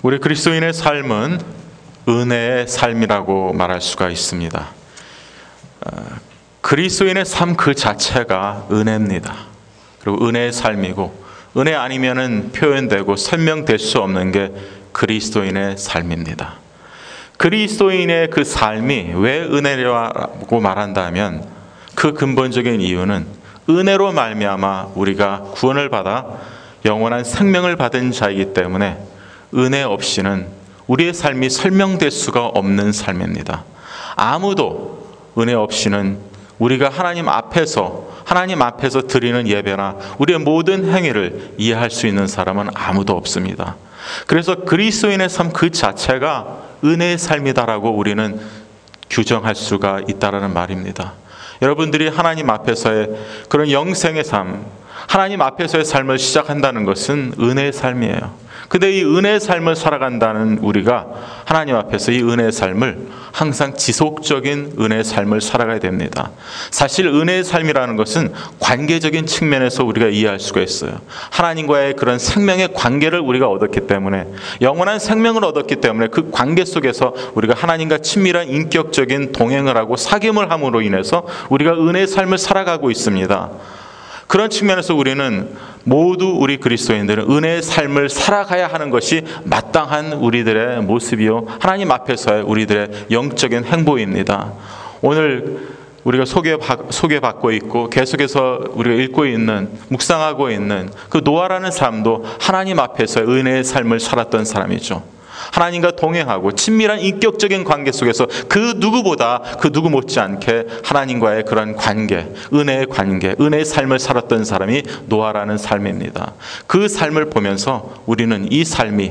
우리 그리스도인의 삶은 은혜의 삶이라고 말할 수가 있습니다. 그리스도인의 삶 그 자체가 은혜입니다. 그리고 은혜의 삶이고, 은혜 아니면은 표현되고 설명될 수 없는 게 그리스도인의 삶입니다. 그리스도인의 그 삶이 왜 은혜라고 말한다면, 그 근본적인 이유는 은혜로 말미암아 우리가 구원을 받아 영원한 생명을 받은 자이기 때문에 은혜 없이는 우리의 삶이 설명될 수가 없는 삶입니다. 아무도 은혜 없이는 우리가 하나님 앞에서 드리는 예배나 우리의 모든 행위를 이해할 수 있는 사람은 아무도 없습니다. 그래서 그리스도인의 삶 그 자체가 은혜의 삶이다라고 우리는 규정할 수가 있다라는 말입니다. 여러분들이 하나님 앞에서의 그런 영생의 삶, 하나님 앞에서의 삶을 시작한다는 것은 은혜의 삶이에요. 근데 이 은혜의 삶을 살아간다는 우리가 하나님 앞에서 이 은혜의 삶을 항상 지속적인 은혜의 삶을 살아가야 됩니다. 사실 은혜의 삶이라는 것은 관계적인 측면에서 우리가 이해할 수가 있어요. 하나님과의 그런 생명의 관계를 우리가 얻었기 때문에, 영원한 생명을 얻었기 때문에 그 관계 속에서 우리가 하나님과 친밀한 인격적인 동행을 하고 사귐을 함으로 인해서 우리가 은혜의 삶을 살아가고 있습니다. 그런 측면에서 우리는 모두 우리 그리스도인들은 은혜의 삶을 살아가야 하는 것이 마땅한 우리들의 모습이요, 하나님 앞에서의 우리들의 영적인 행보입니다. 오늘 우리가 소개받고 있고 계속해서 우리가 읽고 있는, 묵상하고 있는 그 노아라는 사람도 하나님 앞에서의 은혜의 삶을 살았던 사람이죠. 하나님과 동행하고 친밀한 인격적인 관계 속에서 그 누구 못지않게 하나님과의 그런 관계, 은혜의 관계, 은혜의 삶을 살았던 사람이 노아라는 삶입니다. 그 삶을 보면서 우리는 이 삶이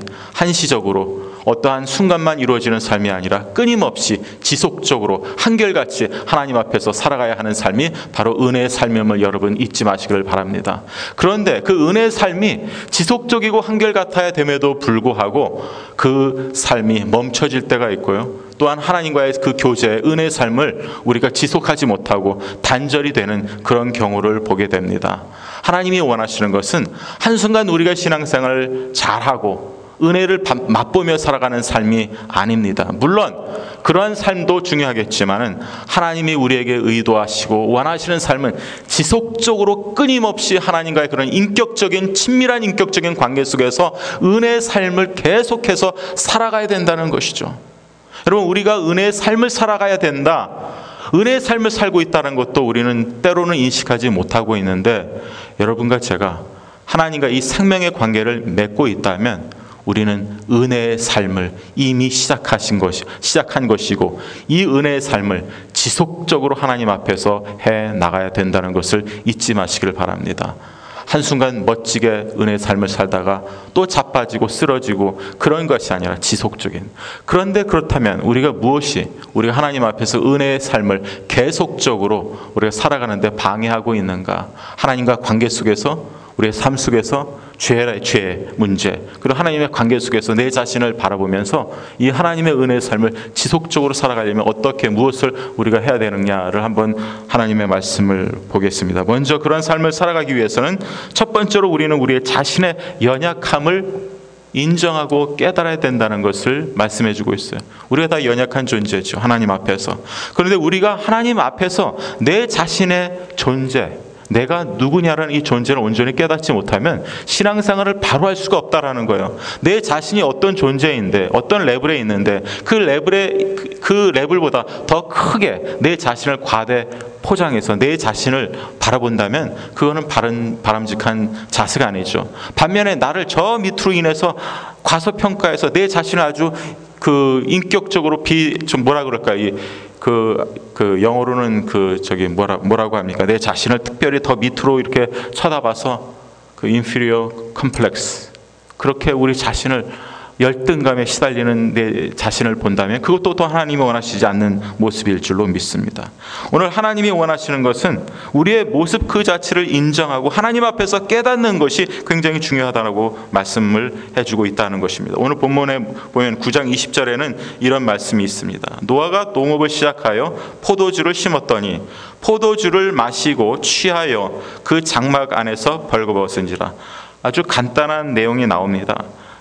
한시적으로 어떠한 순간만 이루어지는 삶이 아니라 끊임없이 지속적으로 한결같이 하나님 앞에서 살아가야 하는 삶이 바로 은혜의 삶임을 여러분 잊지 마시기를 바랍니다. 그런데 그 은혜의 삶이 지속적이고 한결같아야 됨에도 불구하고 그 삶이 멈춰질 때가 있고요, 또한 하나님과의 그 교제, 은혜의 삶을 우리가 지속하지 못하고 단절이 되는 그런 경우를 보게 됩니다. 하나님이 원하시는 것은 한순간 우리가 신앙생활을 잘하고 은혜를 맛보며 살아가는 삶이 아닙니다. 물론 그러한 삶도 중요하겠지만은 하나님이 우리에게 의도하시고 원하시는 삶은 지속적으로 끊임없이 하나님과의 그런 친밀한 인격적인 관계 속에서 은혜의 삶을 계속해서 살아가야 된다는 것이죠. 여러분, 우리가 은혜의 삶을 살아가야 된다, 은혜의 삶을 살고 있다는 것도 우리는 때로는 인식하지 못하고 있는데, 여러분과 제가 하나님과 이 생명의 관계를 맺고 있다면 우리는 은혜의 삶을 이미 시작한 것이고, 이 은혜의 삶을 지속적으로 하나님 앞에서 해 나가야 된다는 것을 잊지 마시기를 바랍니다. 한순간 멋지게 은혜의 삶을 살다가 또 자빠지고 쓰러지고 그런 것이 아니라 지속적인. 그런데 그렇다면 우리가 하나님 앞에서 은혜의 삶을 계속적으로 우리가 살아가는데 방해하고 있는가? 하나님과 관계 속에서, 우리의 삶 속에서 죄의 문제, 그리고 하나님의 관계 속에서 내 자신을 바라보면서 이 하나님의 은혜의 삶을 지속적으로 살아가려면 무엇을 우리가 해야 되느냐를 한번 하나님의 말씀을 보겠습니다. 먼저 그런 삶을 살아가기 위해서는 첫 번째로 우리는 우리의 자신의 연약함을 인정하고 깨달아야 된다는 것을 말씀해 주고 있어요. 우리가 다 연약한 존재죠, 하나님 앞에서. 그런데 우리가 하나님 앞에서 내 자신의 존재, 내가 누구냐라는 이 존재를 온전히 깨닫지 못하면 신앙생활을 바로 할 수가 없다라는 거예요. 내 자신이 어떤 존재인데, 어떤 레벨에 있는데 그 레벨보다 더 크게 내 자신을 과대 포장해서 내 자신을 바라본다면 그거는 바람직한 자세가 아니죠. 반면에 나를 저 밑으로 인해서 과소평가해서 내 자신을 아주 인격적으로 영어로는 뭐라고 합니까? 내 자신을 특별히 더 밑으로 이렇게 쳐다봐서 inferior complex, 그렇게 우리 자신을 열등감에 시달리는 내 자신을 본다면 그것도 또 하나님이 원하시지 않는 모습일 줄로 믿습니다. 오늘 하나님이 원하시는 것은 우리의 모습 그 자체를 인정하고 하나님 앞에서 깨닫는 것이 굉장히 중요하다고 말씀을 해주고 있다는 것입니다. 오늘 본문에 보면 9장 20절에는 이런 말씀이 있습니다. 노아가 농업을 시작하여 포도주를 심었더니 포도주를 마시고 취하여 그 장막 안에서 벌거벗은지라. 아주 간단한 내용이 나옵니다.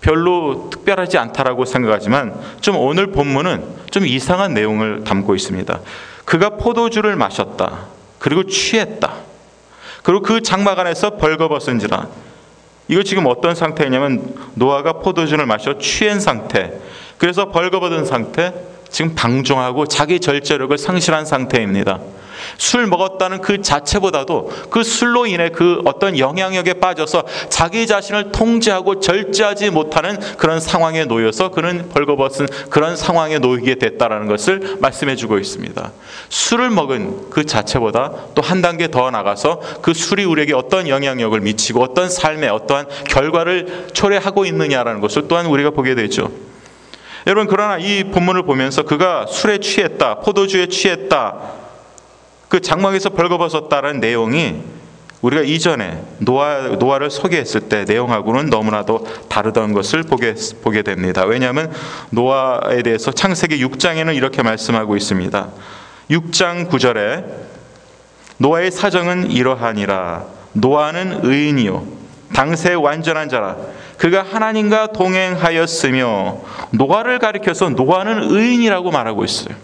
별로 특별하지 않다라고 생각하지만 좀 오늘 본문은 좀 이상한 내용을 담고 있습니다. 그가 포도주를 마셨다. 그리고 취했다. 그리고 그 장막 안에서 벌거벗은지라. 이거 지금 어떤 상태냐면 노아가 포도주를 마셔 취한 상태. 그래서 벌거벗은 상태. 지금 방종하고 자기 절제력을 상실한 상태입니다. 술 먹었다는 그 자체보다도 그 술로 인해 그 어떤 영향력에 빠져서 자기 자신을 통제하고 절제하지 못하는 그런 상황에 놓여서 그는 벌거벗은 그런 상황에 놓이게 됐다는 것을 말씀해 주고 있습니다. 술을 먹은 그 자체보다 또 한 단계 더 나가서 그 술이 우리에게 어떤 영향력을 미치고 어떤 삶에 어떠한 결과를 초래하고 있느냐라는 것을 또한 우리가 보게 되죠. 여러분, 그러나 이 본문을 보면서 그가 술에 취했다, 포도주에 취했다, 그 장막에서 벌거벗었다는 내용이 우리가 이전에 노아를 소개했을 때 내용하고는 너무나도 다르던 것을 보게 됩니다. 왜냐하면 노아에 대해서 창세기 6장에는 이렇게 말씀하고 있습니다. 6장 9절에 노아의 사정은 이러하니라. 노아는 의인이요 당세 완전한 자라. 그가 하나님과 동행하였으며, 노아를 가리켜서 노아는 의인이라고 말하고 있어요.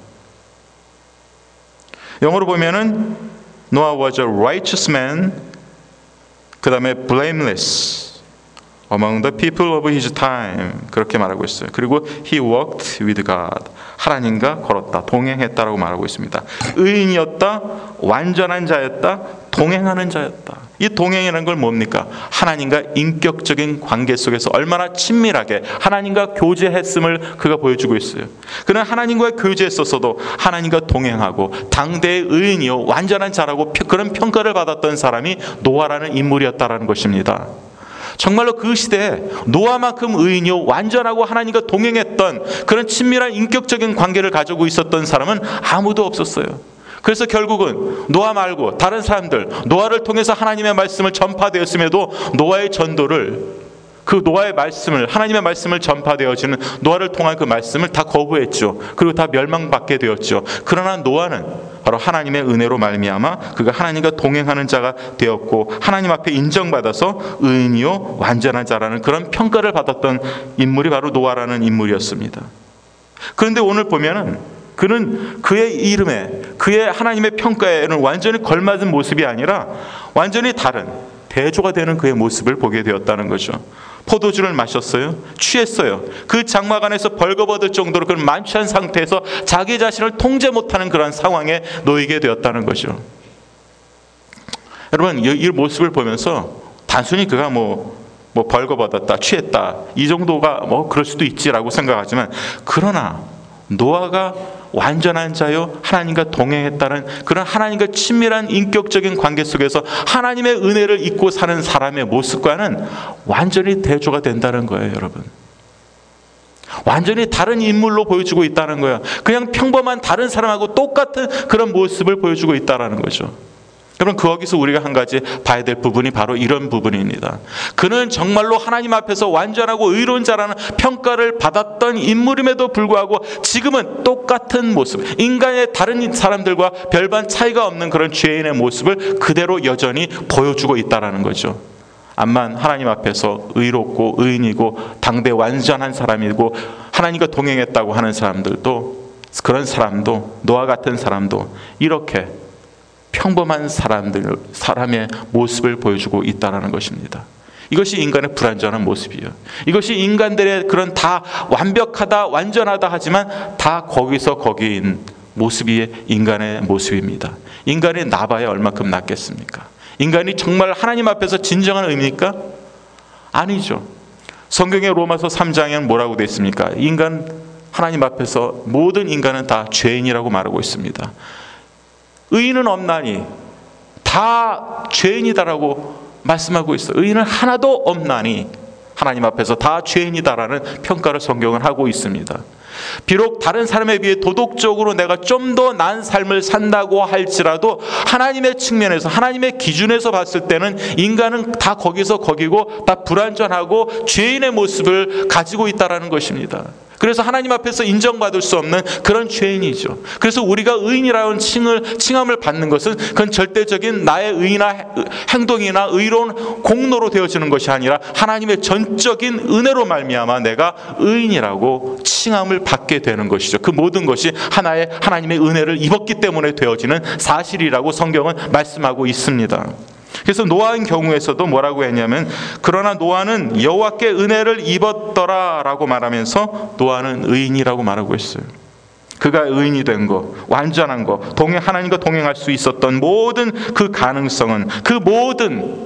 영어로 보면은 Noah was a righteous man, 그 다음에 blameless among the people of his time, 그렇게 말하고 있어요. 그리고 he walked with God, 하나님과 걸었다, 동행했다라고 말하고 있습니다. 의인이었다, 완전한 자였다, 동행하는 자였다. 이 동행이라는 걸 뭡니까? 하나님과 인격적인 관계 속에서 얼마나 친밀하게 하나님과 교제했음을 그가 보여주고 있어요. 그는 하나님과 교제했었어도 하나님과 동행하고 당대의 의인이요 완전한 자라고 그런 평가를 받았던 사람이 노아라는 인물이었다라는 것입니다. 정말로 그 시대에 노아만큼 의인이요 완전하고 하나님과 동행했던 그런 친밀한 인격적인 관계를 가지고 있었던 사람은 아무도 없었어요. 그래서 결국은 노아 말고 다른 사람들, 노아를 통해서 하나님의 말씀을 전파되었음에도 노아의 전도를, 그 노아의 말씀을, 하나님의 말씀을 전파되어지는 노아를 통한 그 말씀을 다 거부했죠. 그리고 다 멸망받게 되었죠. 그러나 노아는 바로 하나님의 은혜로 말미암아 그가 하나님과 동행하는 자가 되었고, 하나님 앞에 인정받아서 의인이요 완전한 자라는 그런 평가를 받았던 인물이 바로 노아라는 인물이었습니다. 그런데 오늘 보면은 그는 그의 이름에, 그의 하나님의 평가에는 완전히 걸맞은 모습이 아니라 완전히 다른 대조가 되는 그의 모습을 보게 되었다는 거죠. 포도주를 마셨어요. 취했어요. 그 장막 안에서 벌거벗을 정도로 그런 만취한 상태에서 자기 자신을 통제 못하는 그런 상황에 놓이게 되었다는 거죠. 여러분, 이 모습을 보면서 단순히 그가 벌거벗었다, 취했다, 이 정도가 그럴 수도 있지라고 생각하지만, 그러나 노아가 완전한 자요 하나님과 동행했다는 그런 하나님과 친밀한 인격적인 관계 속에서 하나님의 은혜를 잊고 사는 사람의 모습과는 완전히 대조가 된다는 거예요, 여러분. 완전히 다른 인물로 보여주고 있다는 거예요. 그냥 평범한 다른 사람하고 똑같은 그런 모습을 보여주고 있다는 거죠. 여러분, 거기서 우리가 한 가지 봐야 될 부분이 바로 이런 부분입니다. 그는 정말로 하나님 앞에서 완전하고 의로운 자라는 평가를 받았던 인물임에도 불구하고 지금은 똑같은 모습, 인간의 다른 사람들과 별반 차이가 없는 그런 죄인의 모습을 그대로 여전히 보여주고 있다는 거죠. 암만 하나님 앞에서 의롭고 의인이고 당대 완전한 사람이고 하나님과 동행했다고 하는 사람들도, 그런 사람도, 노아 같은 사람도 이렇게 평범한 사람의 모습을 보여주고 있다는 것입니다. 이것이 인간의 불완전한 모습이에요. 이것이 인간들의 그런 다 완벽하다, 완전하다 하지만 다 거기서 거기인 모습이 인간의 모습입니다. 인간이 나봐야 얼마큼 낫겠습니까? 인간이 정말 하나님 앞에서 진정한 의미입니까? 아니죠. 성경의 로마서 3장에는 뭐라고 되어 있습니까? 하나님 앞에서 모든 인간은 다 죄인이라고 말하고 있습니다. 의인은 없나니, 다 죄인이다라고 말씀하고 있어요. 의인은 하나도 없나니 하나님 앞에서 다 죄인이다라는 평가를 성경은 하고 있습니다. 비록 다른 사람에 비해 도덕적으로 내가 좀 더 나은 삶을 산다고 할지라도 하나님의 측면에서, 하나님의 기준에서 봤을 때는 인간은 다 거기서 거기고 다 불완전하고 죄인의 모습을 가지고 있다는 것입니다. 그래서 하나님 앞에서 인정받을 수 없는 그런 죄인이죠. 그래서 우리가 의인이라는 칭함을 받는 것은 그건 절대적인 나의 행동이나 의로운 공로로 되어지는 것이 아니라 하나님의 전적인 은혜로 말미암아 내가 의인이라고 칭함을 받게 되는 것이죠. 그 모든 것이 하나님의 은혜를 입었기 때문에 되어지는 사실이라고 성경은 말씀하고 있습니다. 그래서 노아의 경우에서도 뭐라고 했냐면, 그러나 노아는 여호와께 은혜를 입었더라라고 말하면서 노아는 의인이라고 말하고 있어요. 그가 의인이 된 것, 완전한 것, 하나님과 동행할 수 있었던 모든 그 가능성은, 그 모든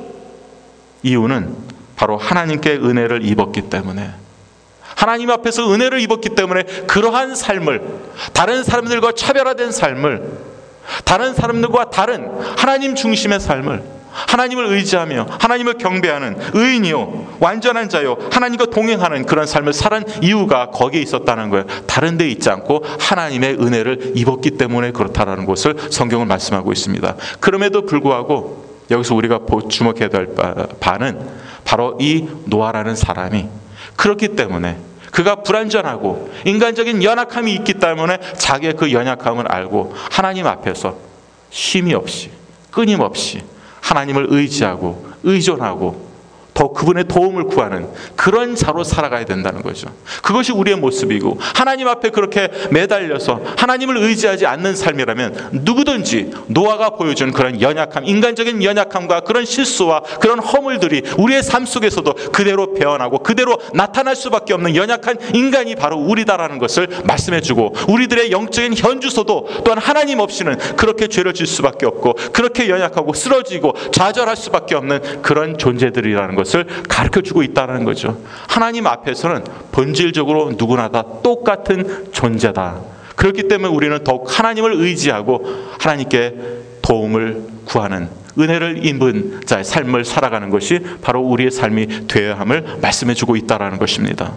이유는 바로 하나님께 은혜를 입었기 때문에, 하나님 앞에서 은혜를 입었기 때문에 그러한 삶을, 다른 사람들과 차별화된 삶을, 다른 사람들과 다른 하나님 중심의 삶을, 하나님을 의지하며 하나님을 경배하는 의인이요 완전한 자요 하나님과 동행하는 그런 삶을 살은 이유가 거기에 있었다는 거예요. 다른 데 있지 않고 하나님의 은혜를 입었기 때문에 그렇다라는 것을 성경은 말씀하고 있습니다. 그럼에도 불구하고 여기서 우리가 주목해야 될 바는 바로 이 노아라는 사람이 그렇기 때문에, 그가 불완전하고 인간적인 연약함이 있기 때문에 자기의 그 연약함을 알고 하나님 앞에서 쉼이 없이 끊임없이 하나님을 의지하고 의존하고 더 그분의 도움을 구하는 그런 자로 살아가야 된다는 거죠. 그것이 우리의 모습이고, 하나님 앞에 그렇게 매달려서 하나님을 의지하지 않는 삶이라면 누구든지 노아가 보여준 그런 연약함, 인간적인 연약함과 그런 실수와 그런 허물들이 우리의 삶 속에서도 그대로 배어나고 그대로 나타날 수밖에 없는 연약한 인간이 바로 우리다라는 것을 말씀해주고, 우리들의 영적인 현주소도 또한 하나님 없이는 그렇게 죄를 질 수밖에 없고 그렇게 연약하고 쓰러지고 좌절할 수밖에 없는 그런 존재들이라는 것을 가르쳐주고 있다는 거죠. 하나님 앞에서는 본질적으로 누구나 다 똑같은 존재다. 그렇기 때문에 우리는 더욱 하나님을 의지하고 하나님께 도움을 구하는 은혜를 입은 자의 삶을 살아가는 것이 바로 우리의 삶이 되어야 함을 말씀해주고 있다는 것입니다.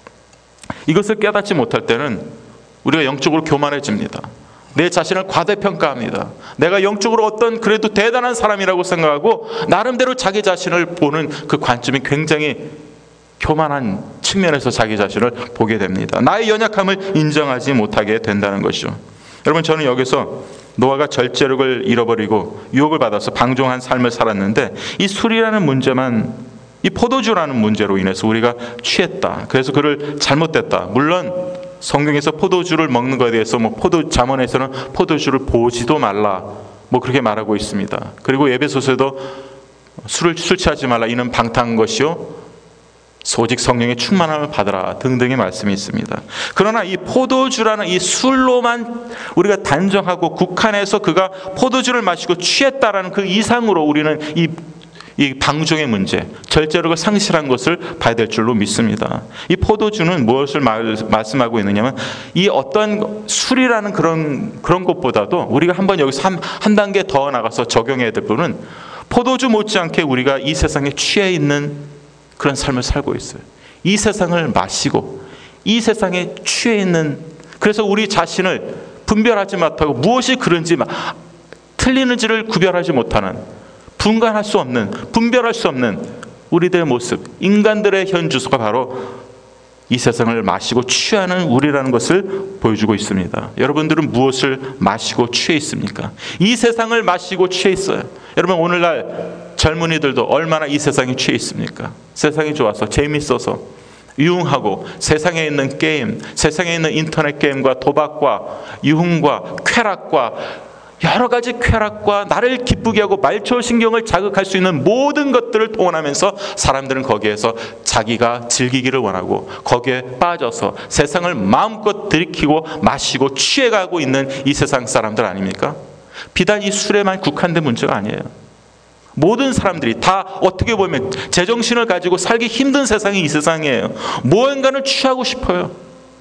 이것을 깨닫지 못할 때는 우리가 영적으로 교만해집니다. 내 자신을 과대평가합니다. 내가 영적으로 어떤 그래도 대단한 사람이라고 생각하고 나름대로 자기 자신을 보는 그 관점이 굉장히 교만한 측면에서 자기 자신을 보게 됩니다. 나의 연약함을 인정하지 못하게 된다는 것이죠. 여러분, 저는 여기서 노아가 절제력을 잃어버리고 유혹을 받아서 방종한 삶을 살았는데, 이 술이라는 문제만, 이 포도주라는 문제로 인해서 우리가 취했다, 그래서 그를 잘못됐다. 물론 성경에서 포도주를 먹는 것에 대해서 잠언에서는 포도주를 보지도 말라 그렇게 말하고 있습니다. 그리고 에베소서에도 술 취하지 말라, 이는 방탕한 것이요 오직 성령의 충만함을 받으라 등등의 말씀이 있습니다. 그러나 이 포도주라는 이 술로만 우리가 단정하고 국한해서 그가 포도주를 마시고 취했다라는 그 이상으로 우리는 이 방종의 문제, 절제력을 상실한 것을 봐야 될 줄로 믿습니다. 이 포도주는 무엇을 말씀하고 있느냐면, 이 어떤 술이라는 그런 것보다도 우리가 한번 여기서 한 단계 더 나가서 적용해야 될 부분은, 포도주 못지않게 우리가 이 세상에 취해 있는 그런 삶을 살고 있어요. 이 세상을 마시고 이 세상에 취해 있는, 그래서 우리 자신을 분별하지 못하고 무엇이 그런지 틀리는지를 구별하지 못하는, 분간할 수 없는, 분별할 수 없는 우리들의 모습, 인간들의 현주소가 바로 이 세상을 마시고 취하는 우리라는 것을 보여주고 있습니다. 여러분들은 무엇을 마시고 취해 있습니까? 이 세상을 마시고 취해 있어요. 여러분, 오늘날 젊은이들도 얼마나 이 세상에 취해 있습니까? 세상이 좋아서, 재밌어서, 유흥하고, 세상에 있는 게임, 세상에 있는 인터넷 게임과 도박과 유흥과 쾌락과 여러 가지 쾌락과 나를 기쁘게 하고 말초신경을 자극할 수 있는 모든 것들을 동원하면서 사람들은 거기에서 자기가 즐기기를 원하고 거기에 빠져서 세상을 마음껏 들이키고 마시고 취해가고 있는 이 세상 사람들 아닙니까? 비단 이 술에만 국한된 문제가 아니에요. 모든 사람들이 다 어떻게 보면 제정신을 가지고 살기 힘든 세상이 이 세상이에요. 무언가는 취하고 싶어요.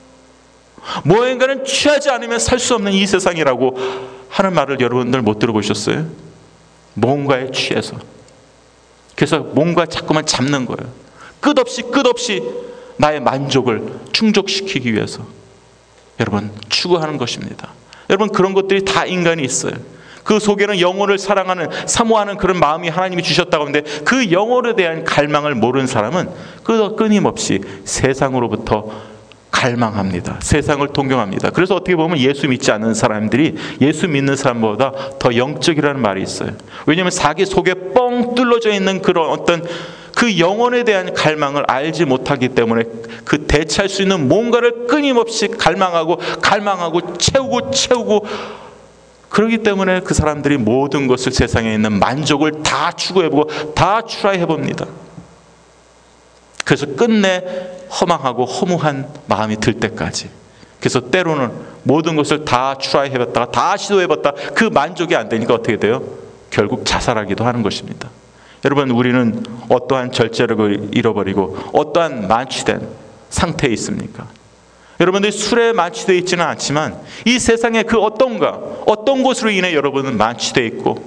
무언가는 취하지 않으면 살 수 없는 이 세상이라고 하는 말을 여러분들 못 들어보셨어요? 뭔가에 취해서. 그래서 뭔가 자꾸만 잡는 거예요. 끝없이 나의 만족을 충족시키기 위해서 여러분 추구하는 것입니다. 여러분, 그런 것들이 다 인간이 있어요. 그 속에는 영혼을 사랑하는, 사모하는 그런 마음이 하나님이 주셨다고 하는데, 그 영혼에 대한 갈망을 모르는 사람은 끊임없이 세상으로부터 갈망합니다. 세상을 동경합니다. 그래서 어떻게 보면 예수 믿지 않는 사람들이 예수 믿는 사람보다 더 영적이라는 말이 있어요. 왜냐하면 자기 속에 뻥 뚫려져 있는 그런 어떤 그 영혼에 대한 갈망을 알지 못하기 때문에 그 대체할 수 있는 뭔가를 끊임없이 갈망하고 채우고 그렇기 때문에 그 사람들이 모든 것을, 세상에 있는 만족을 다 추구해보고 다 트라이해봅니다. 그래서 끝내 허망하고 허무한 마음이 들 때까지. 그래서 때로는 모든 것을 다 트라이해봤다가 다 시도해봤다 그 만족이 안 되니까 어떻게 돼요? 결국 자살하기도 하는 것입니다. 여러분, 우리는 어떠한 절제력을 잃어버리고 어떠한 만취된 상태에 있습니까? 여러분들이 술에 만취되어 있지는 않지만 이 세상에 그 어떤 것으로 인해 여러분은 만취되어 있고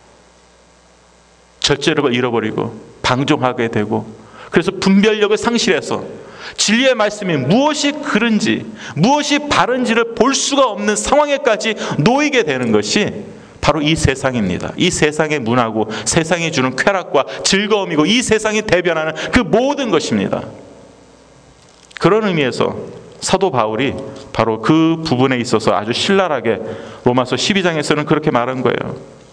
절제력을 잃어버리고 방종하게 되고, 그래서 분별력을 상실해서 진리의 말씀이 무엇이 그른지 무엇이 바른지를 볼 수가 없는 상황에까지 놓이게 되는 것이 바로 이 세상입니다. 이 세상의 문화고 세상이 주는 쾌락과 즐거움이고 이 세상이 대변하는 그 모든 것입니다. 그런 의미에서 사도 바울이 바로 그 부분에 있어서 아주 신랄하게 로마서 12장에서는 그렇게 말한 거예요.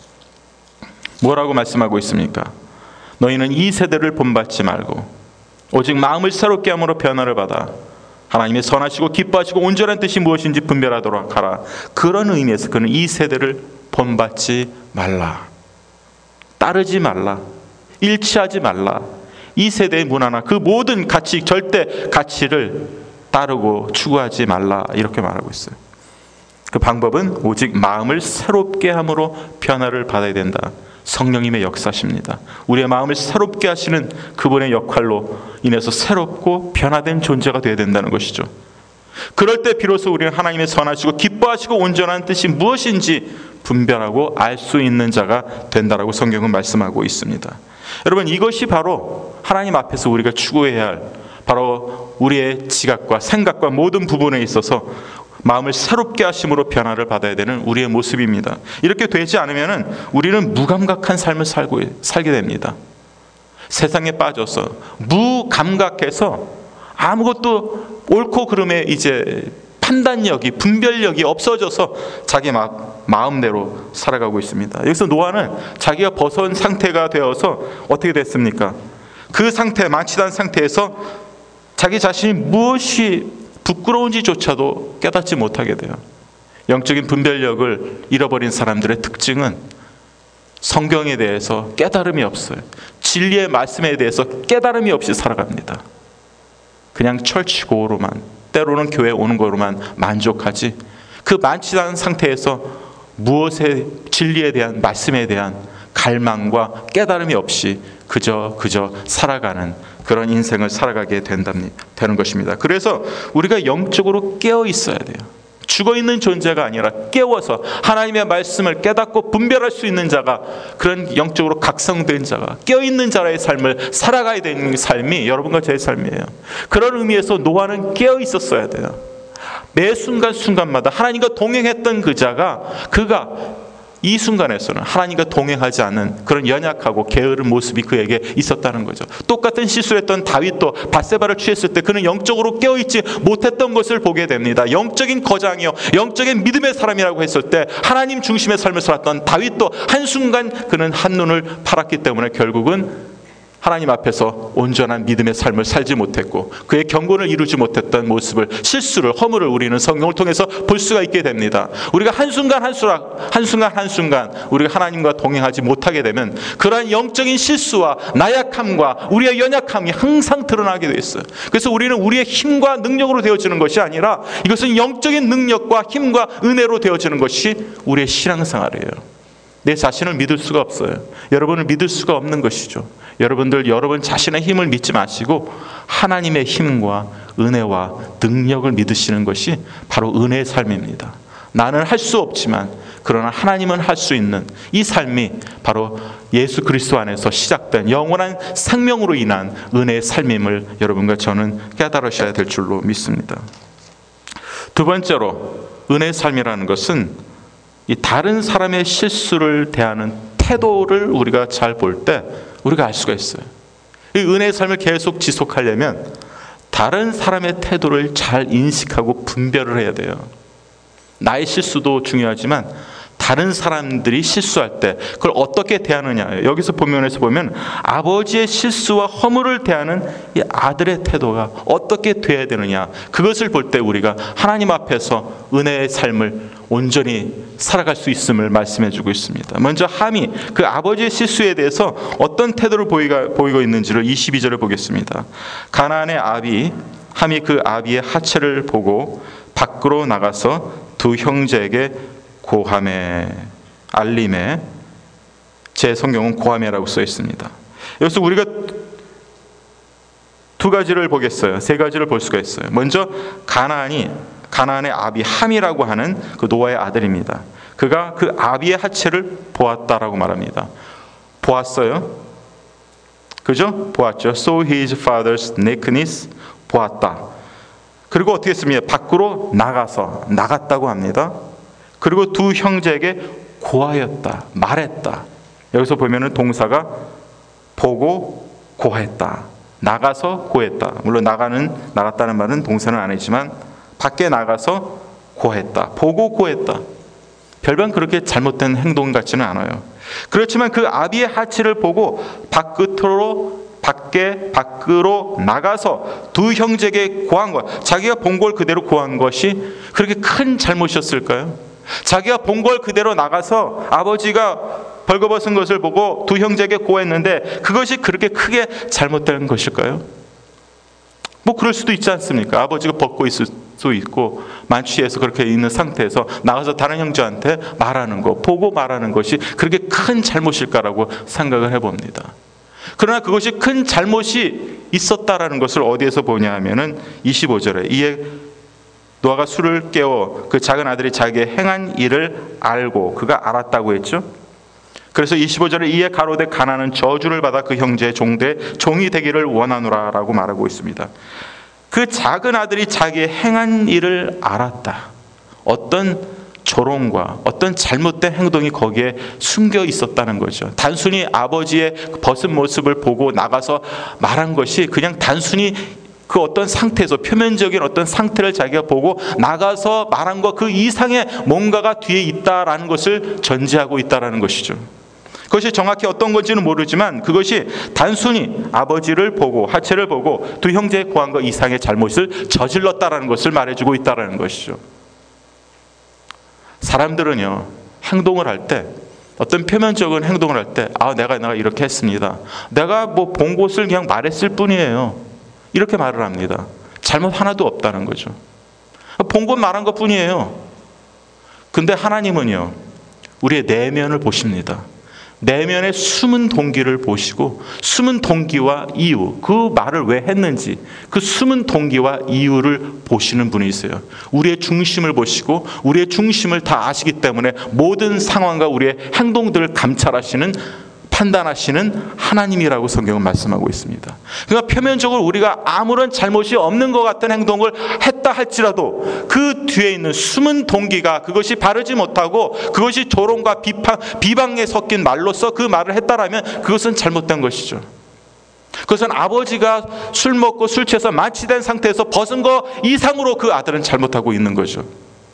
뭐라고 말씀하고 있습니까? 너희는 이 세대를 본받지 말고 오직 마음을 새롭게 함으로 변화를 받아 하나님의 선하시고 기뻐하시고 온전한 뜻이 무엇인지 분별하도록 하라. 그런 의미에서 그는 이 세대를 본받지 말라, 따르지 말라, 일치하지 말라. 이 세대의 문화나 그 모든 가치, 절대 가치를 따르고 추구하지 말라, 이렇게 말하고 있어요. 그 방법은 오직 마음을 새롭게 함으로 변화를 받아야 된다. 성령님의 역사십니다. 우리의 마음을 새롭게 하시는 그분의 역할로 인해서 새롭고 변화된 존재가 되어야 된다는 것이죠. 그럴 때 비로소 우리는 하나님의 선하시고 기뻐하시고 온전한 뜻이 무엇인지 분별하고 알 수 있는 자가 된다라고 성경은 말씀하고 있습니다. 여러분, 이것이 바로 하나님 앞에서 우리가 추구해야 할, 바로 우리의 지각과 생각과 모든 부분에 있어서 마음을 새롭게 하심으로 변화를 받아야 되는 우리의 모습입니다. 이렇게 되지 않으면 우리는 무감각한 삶을 살게 됩니다. 세상에 빠져서 무감각해서 아무것도 옳고 그름에 이제 판단력이, 분별력이 없어져서 자기 마음대로 살아가고 있습니다. 여기서 노아는 자기가 벗어온 상태가 되어서 어떻게 됐습니까? 그 상태, 만취한 상태에서 자기 자신이 무엇이 부끄러운지조차도 깨닫지 못하게 돼요. 영적인 분별력을 잃어버린 사람들의 특징은 성경에 대해서 깨달음이 없어요. 진리의 말씀에 대해서 깨달음이 없이 살아갑니다. 그냥 철치고로만, 때로는 교회 오는 거로만 만족하지, 그 만취한 상태에서 무엇에, 진리에 대한, 말씀에 대한 갈망과 깨달음이 없이 그저 살아가는 그런 인생을 살아가게 되는 것입니다. 그래서 우리가 영적으로 깨어 있어야 돼요. 죽어있는 존재가 아니라 깨워서 하나님의 말씀을 깨닫고 분별할 수 있는 자가, 그런 영적으로 각성된 자가, 깨어있는 자의 삶을 살아가야 되는 삶이 여러분과 제 삶이에요. 그런 의미에서 노아는 깨어 있었어야 돼요. 매 순간순간마다 하나님과 동행했던 그가 이 순간에서는 하나님과 동행하지 않는 그런 연약하고 게으른 모습이 그에게 있었다는 거죠. 똑같은 실수를 했던 다윗도 밧세바를 취했을 때 그는 영적으로 깨어있지 못했던 것을 보게 됩니다. 영적인 거장이요, 영적인 믿음의 사람이라고 했을 때 하나님 중심의 삶을 살았던 다윗도 한순간 그는 한눈을 팔았기 때문에 결국은 하나님 앞에서 온전한 믿음의 삶을 살지 못했고 그의 경건을 이루지 못했던 모습을, 실수를, 허물을 우리는 성경을 통해서 볼 수가 있게 됩니다. 우리가 한순간 우리가 하나님과 동행하지 못하게 되면 그러한 영적인 실수와 나약함과 우리의 연약함이 항상 드러나게 되어 있어요. 그래서 우리는 우리의 힘과 능력으로 되어지는 것이 아니라 이것은 영적인 능력과 힘과 은혜로 되어지는 것이 우리의 신앙생활이에요. 내 자신을 믿을 수가 없어요. 여러분을 믿을 수가 없는 것이죠. 여러분 자신의 힘을 믿지 마시고 하나님의 힘과 은혜와 능력을 믿으시는 것이 바로 은혜의 삶입니다. 나는 할 수 없지만 그러나 하나님은 할 수 있는 이 삶이 바로 예수 그리스도 안에서 시작된 영원한 생명으로 인한 은혜의 삶임을 여러분과 저는 깨달으셔야 될 줄로 믿습니다. 두 번째로, 은혜의 삶이라는 것은 이 다른 사람의 실수를 대하는 태도를 우리가 잘 볼 때 우리가 알 수가 있어요. 이 은혜의 삶을 계속 지속하려면 다른 사람의 태도를 잘 인식하고 분별을 해야 돼요. 나의 실수도 중요하지만 다른 사람들이 실수할 때 그걸 어떻게 대하느냐. 여기서 본문에서 보면 아버지의 실수와 허물을 대하는 이 아들의 태도가 어떻게 돼야 되느냐. 그것을 볼 때 우리가 하나님 앞에서 은혜의 삶을 온전히 살아갈 수 있음을 말씀해 주고 있습니다. 먼저 함이 그 아버지의 실수에 대해서 어떤 태도를 보이고 있는지를 22절을 보겠습니다. 가나안의 함이 그 아비의 하체를 보고 밖으로 나가서 두 형제에게 고함에 알림에, 제 성경은 고함에라고 써 있습니다. 여기서 우리가 두 가지를 보겠어요. 세 가지를 볼 수가 있어요. 먼저 가나안의 아비 함이라고 하는 그 노아의 아들입니다. 그가 그 아비의 하체를 보았다라고 말합니다. 보았어요. 그죠? 보았죠. So his father's nakedness, 보았다. 그리고 어떻게 했습니까? 밖으로 나갔다고 합니다. 그리고 두 형제에게 고하였다, 말했다. 여기서 보면은 동사가 보고 고했다, 나가서 고했다. 물론 나갔다는 말은 동사는 아니지만 밖에 나가서 고했다, 보고 고했다. 별반 그렇게 잘못된 행동 같지는 않아요. 그렇지만 그 아비의 하체를 보고 밖으로 나가서 두 형제에게 고한 것, 자기가 본 걸 그대로 고한 것이 그렇게 큰 잘못이었을까요? 자기가 본 걸 그대로 나가서 아버지가 벌거벗은 것을 보고 두 형제에게 고했는데 그것이 그렇게 크게 잘못된 것일까요? 뭐 그럴 수도 있지 않습니까? 아버지가 벗고 있을 수 있고 만취해서 그렇게 있는 상태에서 나가서 다른 형제한테 말하는 거, 보고 말하는 것이 그렇게 큰 잘못일까라고 생각을 해봅니다. 그러나 그것이 큰 잘못이 있었다라는 것을 어디에서 보냐 하면은 25절에 이에 노아가 술을 깨워 그 작은 아들이 자기의 행한 일을 알고, 그가 알았다고 했죠. 그래서 25절에 이에 가로되 가나안은 저주를 받아 그 형제의 종이 되기를 원하노라 라고 말하고 있습니다. 그 작은 아들이 자기의 행한 일을 알았다. 어떤 조롱과 어떤 잘못된 행동이 거기에 숨겨 있었다는 거죠. 단순히 아버지의 벗은 모습을 보고 나가서 말한 것이 그냥 단순히 그 어떤 상태에서 표면적인 어떤 상태를 자기가 보고 나가서 말한 것 그 이상의 뭔가가 뒤에 있다라는 것을 전제하고 있다라는 것이죠. 그것이 정확히 어떤 건지는 모르지만 그것이 단순히 아버지를 보고 하체를 보고 두 형제의 고한 것 이상의 잘못을 저질렀다라는 것을 말해주고 있다라는 것이죠. 사람들은요, 행동을 할 때, 어떤 표면적인 행동을 할 때, 내가 이렇게 했습니다. 내가 뭐 본 것을 그냥 말했을 뿐이에요. 이렇게 말을 합니다. 잘못 하나도 없다는 거죠. 본 것 말한 것 뿐이에요. 근데 하나님은요, 우리의 내면을 보십니다. 내면의 숨은 동기를 보시고 숨은 동기와 이유, 그 말을 왜 했는지 그 숨은 동기와 이유를 보시는 분이세요. 우리의 중심을 보시고 우리의 중심을 다 아시기 때문에 모든 상황과 우리의 행동들을 감찰하시는, 판단하시는 하나님이라고 성경은 말씀하고 있습니다. 그러니까 표면적으로 우리가 아무런 잘못이 없는 것 같은 행동을 했다 할지라도 그 뒤에 있는 숨은 동기가, 그것이 바르지 못하고 그것이 조롱과 비방에 섞인 말로서 그 말을 했다라면 그것은 잘못된 것이죠. 그것은 아버지가 술 먹고 술 취해서 만취된 상태에서 벗은 거 이상으로 그 아들은 잘못하고 있는 거죠.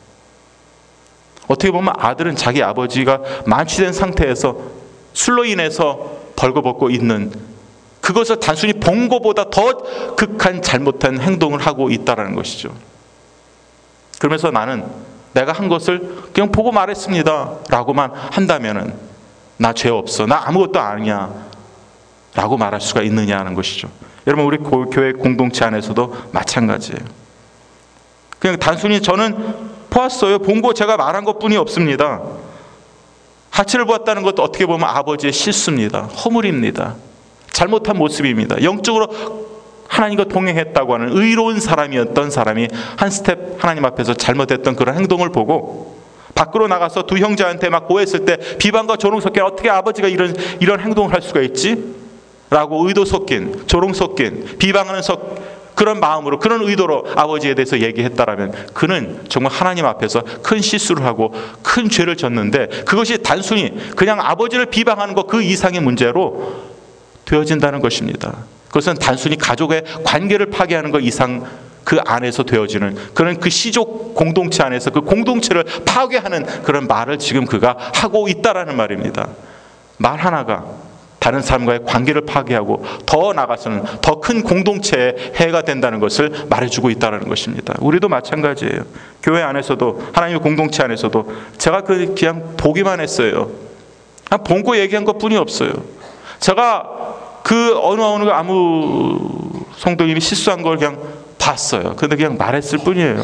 어떻게 보면 아들은 자기 아버지가 만취된 상태에서 술로 인해서 벌거벗고 있는 그것을 단순히 본 것보다 더 극한 잘못한 행동을 하고 있다는 것이죠. 그러면서 나는 내가 한 것을 그냥 보고 말했습니다 라고만 한다면 나 죄 없어, 나 아무것도 아니야 라고 말할 수가 있느냐는 것이죠. 여러분, 우리 교회 공동체 안에서도 마찬가지예요. 그냥 단순히 저는 보았어요, 본 거 제가 말한 것뿐이 없습니다. 하체를 보았다는 것도 어떻게 보면 아버지의 실수입니다. 허물입니다. 잘못한 모습입니다. 영적으로 하나님과 동행했다고 하는 의로운 사람이었던 사람이 한 스텝 하나님 앞에서 잘못했던 그런 행동을 보고 밖으로 나가서 두 형제한테 막 고했을 때 비방과 조롱 섞인, 어떻게 아버지가 이런 행동을 할 수가 있지? 라고 의도 섞인, 조롱 섞인, 비방하는 그런 마음으로, 그런 의도로 아버지에 대해서 얘기했다라면 그는 정말 하나님 앞에서 큰 실수를 하고 큰 죄를 졌는데, 그것이 단순히 그냥 아버지를 비방하는 것 그 이상의 문제로 되어진다는 것입니다. 그것은 단순히 가족의 관계를 파괴하는 것 이상 그 안에서 되어지는 그런 그 시족 공동체 안에서 그 공동체를 파괴하는 그런 말을 지금 그가 하고 있다라는 말입니다. 말 하나가 다른 사람과의 관계를 파괴하고 더 나아가서는 더 큰 공동체에 해가 된다는 것을 말해주고 있다는 것입니다. 우리도 마찬가지예요. 교회 안에서도 하나님의 공동체 안에서도 제가 그냥 보기만 했어요. 그냥 본고 얘기한 것뿐이 없어요. 제가 그 아무 성도님이 실수한 걸 그냥 봤어요. 그런데 그냥 말했을 뿐이에요.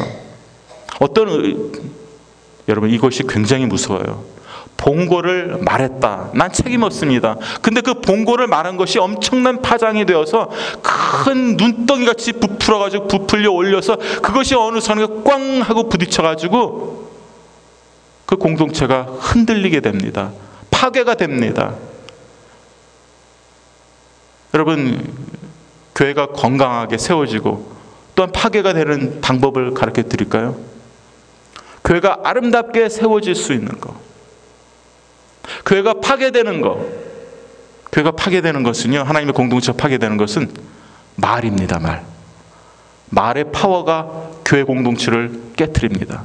여러분 이것이 굉장히 무서워요. 본고를 말했다. 난 책임 없습니다. 근데 그 본고를 말한 것이 엄청난 파장이 되어서 큰 눈덩이같이 부풀어가지고 부풀려 올려서 그것이 어느 선에 꽝 하고 부딪혀가지고 그 공동체가 흔들리게 됩니다. 파괴가 됩니다. 여러분, 교회가 건강하게 세워지고 또한 파괴가 되는 방법을 가르쳐 드릴까요? 교회가 아름답게 세워질 수 있는 것, 교회가 파괴되는 것은요, 하나님의 공동체가 파괴되는 것은 말입니다. 말의 파워가 교회 공동체를 깨트립니다.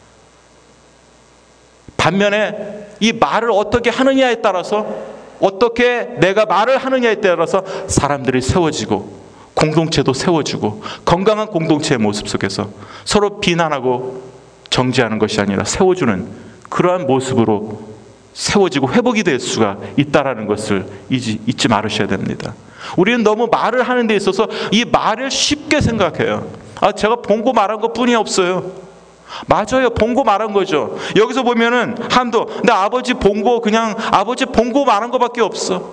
반면에 이 말을 어떻게 하느냐에 따라서, 어떻게 내가 말을 하느냐에 따라서 사람들이 세워지고 공동체도 세워지고 건강한 공동체의 모습 속에서 서로 비난하고 정죄하는 것이 아니라 세워주는 그러한 모습으로 세워지고 회복이 될 수가 있다라는 것을 잊지 말으셔야 됩니다. 우리는 너무 말을 하는 데 있어서 이 말을 쉽게 생각해요. 제가 본고 말한 것뿐이 없어요. 맞아요. 본고 말한 거죠. 여기서 보면은 내 아버지 본고 말한 것밖에 없어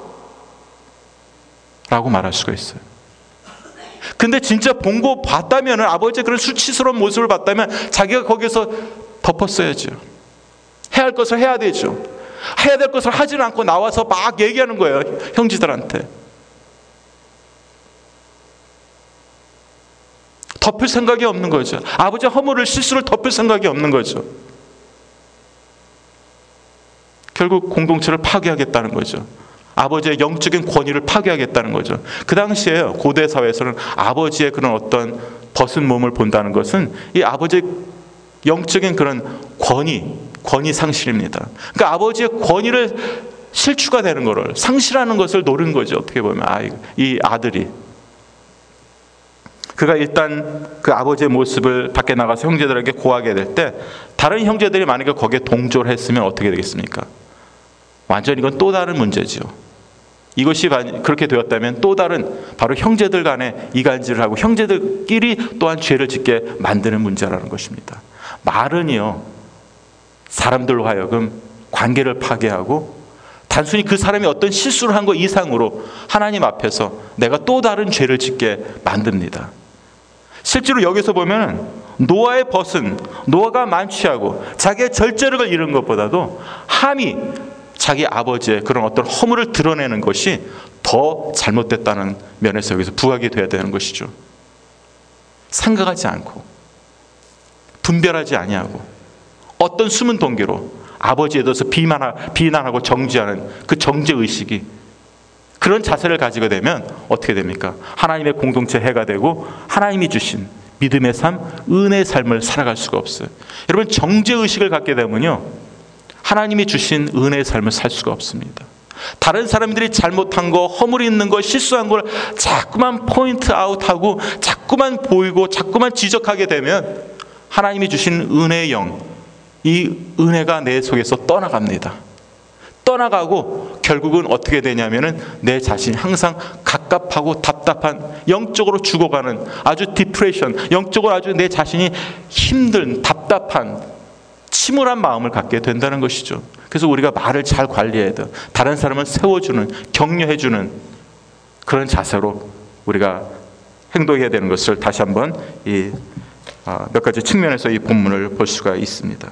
라고 말할 수가 있어요. 근데 진짜 본고 봤다면, 아버지의 그런 수치스러운 모습을 봤다면 자기가 거기서 덮었어야죠. 해야 할 것을 해야 되죠. 해야 될 것을 하지는 않고 나와서 막 얘기하는 거예요. 형제들한테. 덮을 생각이 없는 거죠. 아버지의 허물을, 실수를 덮을 생각이 없는 거죠. 결국 공동체를 파괴하겠다는 거죠. 아버지의 영적인 권위를 파괴하겠다는 거죠. 그 당시에 고대 사회에서는 아버지의 그런 어떤 벗은 몸을 본다는 것은 이 아버지의 영적인 그런 권위 상실입니다. 그러니까 아버지의 권위를 실추가 되는 것을, 상실하는 것을 노린 거죠. 어떻게 보면 이 아들이, 그가 일단 그 아버지의 모습을 밖에 나가서 형제들에게 고하게 될 때, 다른 형제들이 만약에 거기에 동조를 했으면 어떻게 되겠습니까? 완전히 이건 또 다른 문제죠. 이것이 그렇게 되었다면 또 다른, 바로 형제들 간에 이간질을 하고 형제들끼리 또한 죄를 짓게 만드는 문제라는 것입니다. 말은요, 사람들로 하여금 관계를 파괴하고 단순히 그 사람이 어떤 실수를 한 것 이상으로 하나님 앞에서 내가 또 다른 죄를 짓게 만듭니다. 실제로 여기서 보면 노아가 만취하고 자기의 절제력을 잃은 것보다도 함이 자기 아버지의 그런 어떤 허물을 드러내는 것이 더 잘못됐다는 면에서 여기서 부각이 돼야 되는 것이죠. 생각하지 않고 분별하지 아니하고 어떤 숨은 동기로 아버지에 대해서 비난하고 정죄하는 그 정죄의식이, 그런 자세를 가지게 되면 어떻게 됩니까? 하나님의 공동체 해가 되고 하나님이 주신 믿음의 삶, 은혜의 삶을 살아갈 수가 없어요. 여러분, 정죄의식을 갖게 되면요, 하나님이 주신 은혜의 삶을 살 수가 없습니다. 다른 사람들이 잘못한 거, 허물이 있는 거, 실수한 걸 자꾸만 포인트 아웃하고 자꾸만 보이고 자꾸만 지적하게 되면 하나님이 주신 은혜의 영, 이 은혜가 내 속에서 떠나갑니다. 떠나가고 결국은 어떻게 되냐면은 내 자신이 항상 갑갑하고 답답한, 영적으로 죽어가는 아주 디프레션, 영적으로 아주 내 자신이 힘든, 답답한, 침울한 마음을 갖게 된다는 것이죠. 그래서 우리가 말을 잘 관리해야 돼요. 다른 사람을 세워주는, 격려해주는 그런 자세로 우리가 행동해야 되는 것을 다시 한번 몇 가지 측면에서 이 본문을 볼 수가 있습니다.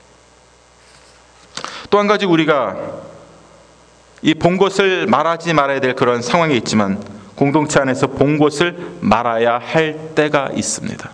또 한 가지, 우리가 이 본 것을 말하지 말아야 될 그런 상황이 있지만 공동체 안에서 본 것을 말아야 할 때가 있습니다.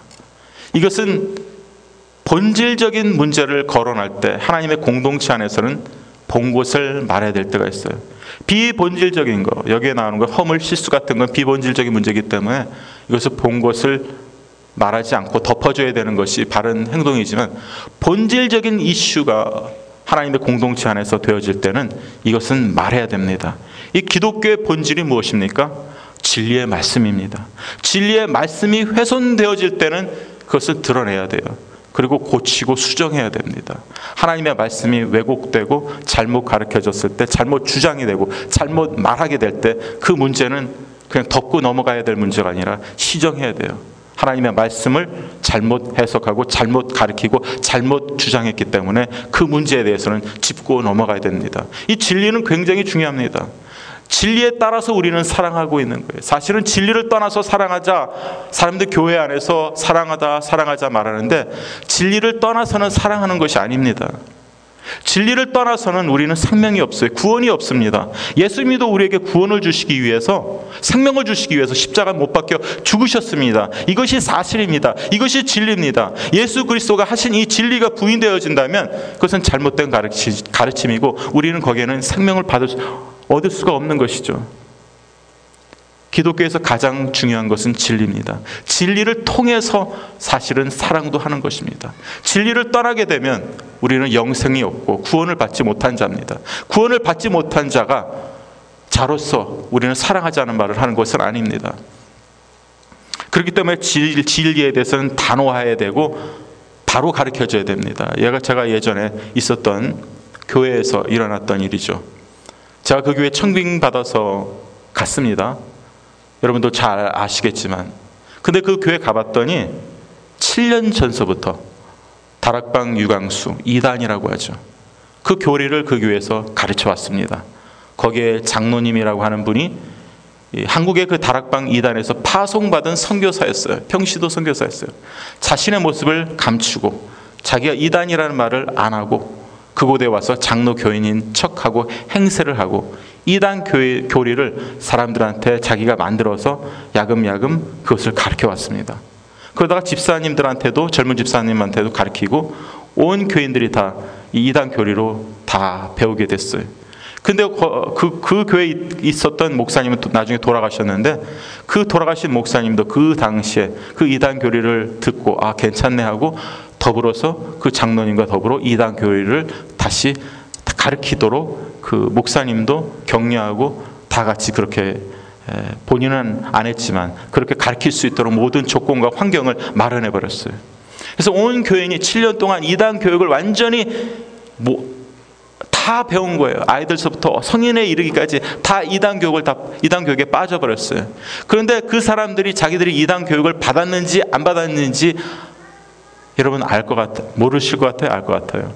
이것은 본질적인 문제를 거론할 때 하나님의 공동체 안에서는 본 곳을 말해야 될 때가 있어요. 비본질적인 거, 여기에 나오는 거 허물, 실수 같은 건 비본질적인 문제이기 때문에 이것을 본 것을 말하지 않고 덮어줘야 되는 것이 바른 행동이지만, 본질적인 이슈가 하나님의 공동체 안에서 되어질 때는 이것은 말해야 됩니다. 이 기독교의 본질이 무엇입니까? 진리의 말씀입니다. 진리의 말씀이 훼손되어질 때는 그것을 드러내야 돼요. 그리고 고치고 수정해야 됩니다. 하나님의 말씀이 왜곡되고 잘못 가르쳐졌을 때, 잘못 주장이 되고 잘못 말하게 될 때 그 문제는 그냥 덮고 넘어가야 될 문제가 아니라 시정해야 돼요. 하나님의 말씀을 잘못 해석하고 잘못 가르치고 잘못 주장했기 때문에 그 문제에 대해서는 짚고 넘어가야 됩니다. 이 진리는 굉장히 중요합니다. 진리에 따라서 우리는 사랑하고 있는 거예요. 사실은 진리를 떠나서 사랑하자, 사람들 교회 안에서 사랑하자 말하는데, 진리를 떠나서는 사랑하는 것이 아닙니다. 진리를 떠나서는 우리는 생명이 없어요. 구원이 없습니다. 예수님도 우리에게 구원을 주시기 위해서, 생명을 주시기 위해서 십자가 못 박혀 죽으셨습니다. 이것이 사실입니다. 이것이 진리입니다. 예수 그리스도가 하신 이 진리가 부인되어진다면 그것은 잘못된 가르침이고, 우리는 거기에는 생명을 얻을 수가 없는 것이죠. 기독교에서 가장 중요한 것은 진리입니다. 진리를 통해서 사실은 사랑도 하는 것입니다. 진리를 떠나게 되면 우리는 영생이 없고 구원을 받지 못한 자입니다. 구원을 받지 못한 자로서 우리는 사랑하자는 말을 하는 것은 아닙니다. 그렇기 때문에 진리에 대해서는 단호해야 되고 바로 가르쳐줘야 됩니다. 제가 예전에 있었던 교회에서 일어났던 일이죠. 제가 그 교회 청빙받아서 갔습니다. 여러분도 잘 아시겠지만, 근데 그 교회 가봤더니 7년 전서부터 다락방 유광수 2단이라고 하죠. 그 교리를 그 교회에서 가르쳐 왔습니다. 거기에 장로님이라고 하는 분이 한국의 그 다락방 2단에서 파송받은 선교사였어요. 평시도 선교사였어요. 자신의 모습을 감추고 자기가 2단이라는 말을 안 하고 그곳에 와서 장로 교인인 척하고 행세를 하고, 이단 교리를 사람들한테 자기가 만들어서 야금야금 그것을 가르쳐 왔습니다. 그러다가 집사님들한테도, 젊은 집사님한테도 가르치고 온 교인들이 다 이 이단 교리로 다 배우게 됐어요. 근데 그 교회에 있었던 목사님은 나중에 돌아가셨는데, 그 돌아가신 목사님도 그 당시에 그 이단 교리를 듣고 괜찮네 하고 더불어서 그 장로님과 더불어 이단 교리를 다시 가르치도록 그 목사님도 격려하고 다 같이 그렇게, 본인은 안 했지만 그렇게 가르칠 수 있도록 모든 조건과 환경을 마련해 버렸어요. 그래서 온 교인이 7년 동안 이단 교육을 완전히 다 배운 거예요. 아이들서부터 성인에 이르기까지 다 이단 교육에 빠져버렸어요. 그런데 그 사람들이 자기들이 이단 교육을 받았는지 안 받았는지 여러분 모르실 것 같아요? 알 것 같아요?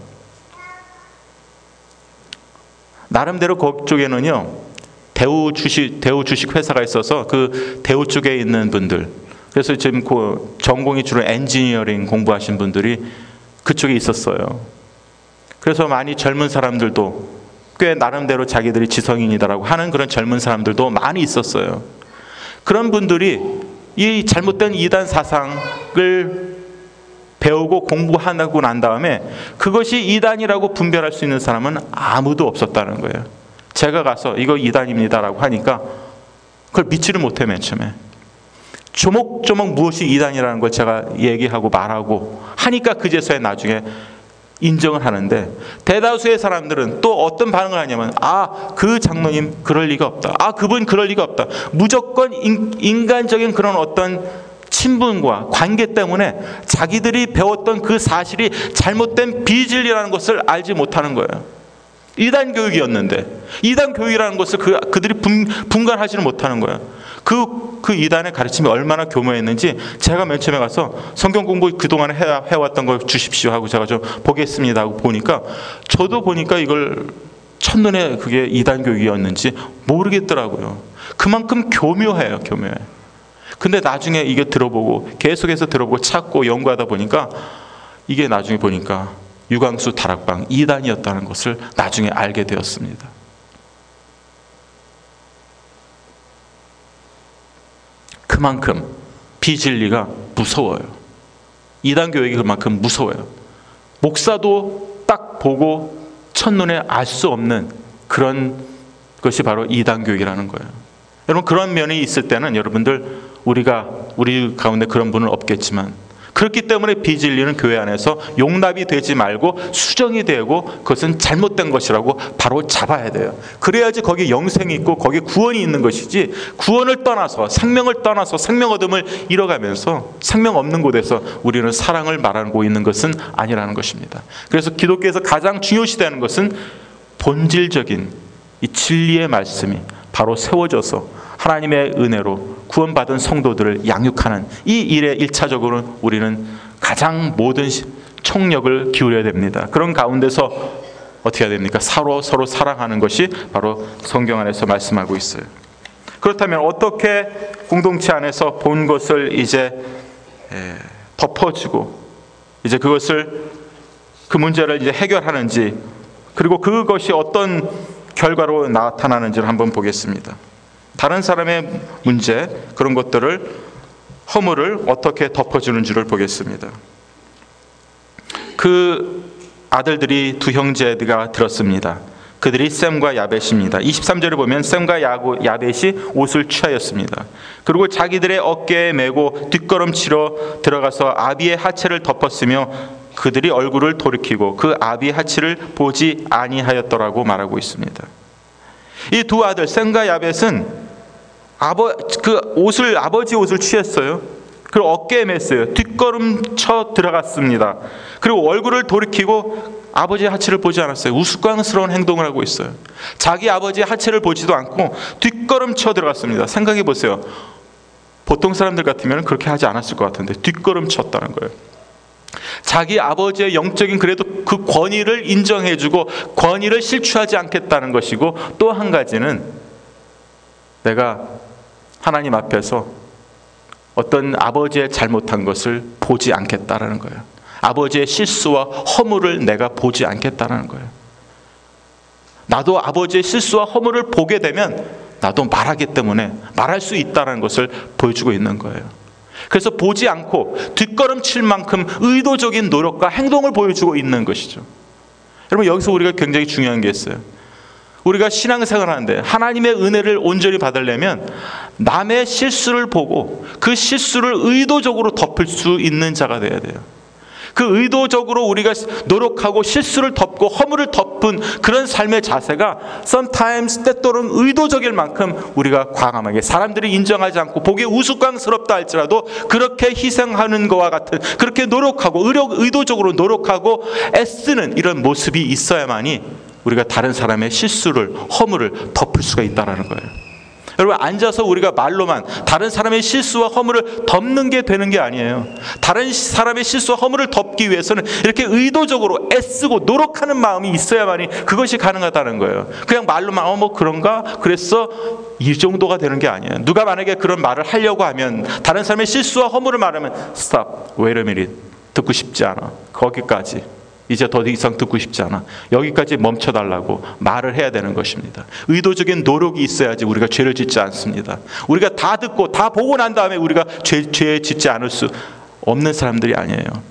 나름대로 그쪽에는요, 대우 주식 회사가 있어서 그 대우 쪽에 있는 분들, 그래서 지금 그 전공이 주로 엔지니어링 공부하신 분들이 그쪽에 있었어요. 그래서 많이 젊은 사람들도, 꽤 나름대로 자기들이 지성인이다라고 하는 그런 젊은 사람들도 많이 있었어요. 그런 분들이 이 잘못된 이단 사상을 배우고 공부하고 난 다음에 그것이 이단이라고 분별할 수 있는 사람은 아무도 없었다는 거예요. 제가 가서 이거 이단입니다라고 하니까 그걸 믿지를 못해. 맨 처음에 조목조목 무엇이 이단이라는 걸 제가 얘기하고 말하고 하니까 그제서야 나중에 인정을 하는데, 대다수의 사람들은 또 어떤 반응을 하냐면, 그 장로님 그럴 리가 없다, 그분 그럴 리가 없다. 무조건 인간적인 그런 어떤 친분과 관계 때문에 자기들이 배웠던 그 사실이 잘못된 비진리라는 것을 알지 못하는 거예요. 이단 교육이었는데 이단 교육이라는 것을 그들이 분간하지는 못하는 거예요. 그 이단의 가르침이 얼마나 교묘했는지 제가 맨 처음에 가서 성경 공부 그동안에 해왔던 걸 주십시오 하고 제가 좀 보겠습니다 하고 보니까, 저도 보니까 이걸 첫눈에 그게 이단 교육이었는지 모르겠더라고요. 그만큼 교묘해요. 근데 나중에 이게 계속해서 들어보고 찾고 연구하다 보니까 이게 나중에 보니까 유광수 다락방 2단이었다는 것을 나중에 알게 되었습니다. 그만큼 비진리가 무서워요. 이단 교육이 그만큼 무서워요. 목사도 딱 보고 첫눈에 알 수 없는 그런 것이 바로 이단교육이라는 거예요. 여러분, 그런 면이 있을 때는 여러분들, 우리 가운데 그런 분은 없겠지만, 그렇기 때문에 비진리는 교회 안에서 용납이 되지 말고 수정이 되고 그것은 잘못된 것이라고 바로 잡아야 돼요. 그래야지 거기 영생이 있고 거기 구원이 있는 것이지, 구원을 떠나서 생명을 떠나서 생명 얻음을 잃어가면서 생명 없는 곳에서 우리는 사랑을 말하고 있는 것은 아니라는 것입니다. 그래서 기독교에서 가장 중요시되는 것은 본질적인 이 진리의 말씀이 바로 세워져서 하나님의 은혜로 구원받은 성도들을 양육하는 이 일에 1차적으로 우리는 가장 모든 총력을 기울여야 됩니다. 그런 가운데서 어떻게 해야 됩니까? 서로 사랑하는 것이 바로 성경 안에서 말씀하고 있어요. 그렇다면 어떻게 공동체 안에서 본 것을 이제 덮어주고 이제 그 문제를 이제 해결하는지, 그리고 그것이 어떤 결과로 나타나는지를 한번 보겠습니다. 다른 사람의 문제, 그런 것들을, 허물을 어떻게 덮어주는지를 보겠습니다. 그 아들들이 두 형제가 들었습니다. 그들이 셈과 야벳입니다. 23절에 보면 셈과 야벳이 옷을 취하였습니다. 그리고 자기들의 어깨에 메고 뒷걸음치러 들어가서 아비의 하체를 덮었으며 그들이 얼굴을 돌이키고 그 아비의 하체를 보지 아니하였더라고 말하고 있습니다. 이 두 아들 셈과 야벳은 아버지 옷을 취했어요. 그리고 어깨에 맸어요. 뒷걸음쳐 들어갔습니다. 그리고 얼굴을 돌이키고 아버지의 하체를 보지 않았어요. 우스꽝스러운 행동을 하고 있어요. 자기 아버지의 하체를 보지도 않고 뒷걸음쳐 들어갔습니다. 생각해 보세요. 보통 사람들 같으면 그렇게 하지 않았을 것 같은데 뒷걸음쳤다는 거예요. 자기 아버지의 영적인 그래도 그 권위를 인정해주고 권위를 실추하지 않겠다는 것이고, 또 한 가지는 내가 하나님 앞에서 어떤 아버지의 잘못한 것을 보지 않겠다라는 거예요. 아버지의 실수와 허물을 내가 보지 않겠다라는 거예요. 나도 아버지의 실수와 허물을 보게 되면 나도 말하기 때문에 말할 수 있다는 것을 보여주고 있는 거예요. 그래서 보지 않고 뒷걸음칠 만큼 의도적인 노력과 행동을 보여주고 있는 것이죠. 여러분, 여기서 우리가 굉장히 중요한 게 있어요. 우리가 신앙생활을 하는데 하나님의 은혜를 온전히 받으려면 남의 실수를 보고 그 실수를 의도적으로 덮을 수 있는 자가 돼야 돼요. 그 의도적으로 우리가 노력하고 실수를 덮고 허물을 덮은 그런 삶의 자세가 sometimes 때때로는 의도적일 만큼 우리가 과감하게, 사람들이 인정하지 않고 보기에 우스꽝스럽다 할지라도 그렇게 희생하는 것과 같은, 그렇게 노력하고 의도적으로 노력하고 애쓰는 이런 모습이 있어야만이 우리가 다른 사람의 실수를, 허물을 덮을 수가 있다는 거예요. 여러분, 앉아서 우리가 말로만 다른 사람의 실수와 허물을 덮는 게 되는 게 아니에요. 다른 사람의 실수와 허물을 덮기 위해서는 이렇게 의도적으로 애쓰고 노력하는 마음이 있어야만이 그것이 가능하다는 거예요. 그냥 말로만 뭐 그런가? 그랬어? 이 정도가 되는 게 아니에요. 누가 만약에 그런 말을 하려고 하면, 다른 사람의 실수와 허물을 말하면 stop, wait a minute, 듣고 싶지 않아, 거기까지, 이제 더 이상 듣고 싶지 않아, 여기까지 멈춰달라고 말을 해야 되는 것입니다. 의도적인 노력이 있어야지 우리가 죄를 짓지 않습니다. 우리가 다 듣고 다 보고 난 다음에 우리가 죄 짓지 않을 수 없는 사람들이 아니에요.